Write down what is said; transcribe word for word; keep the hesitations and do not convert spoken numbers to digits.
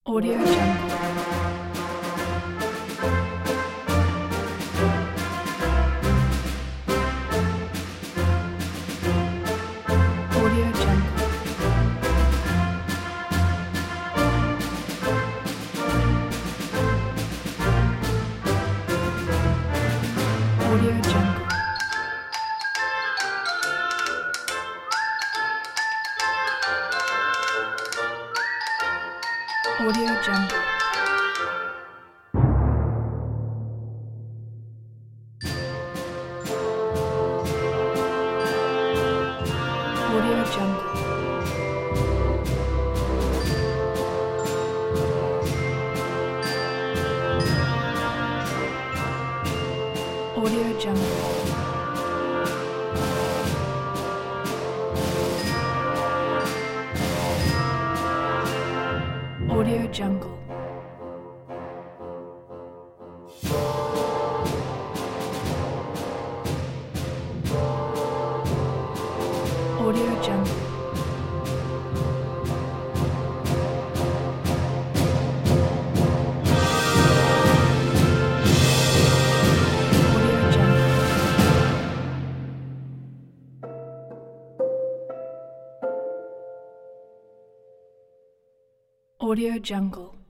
Audio Jungle. Audio Jungle. Audio Jungle. Audio Jungle. Audio Jungle. Audio Jungle. Audio Jungle. Audio Jungle. Audio Jungle.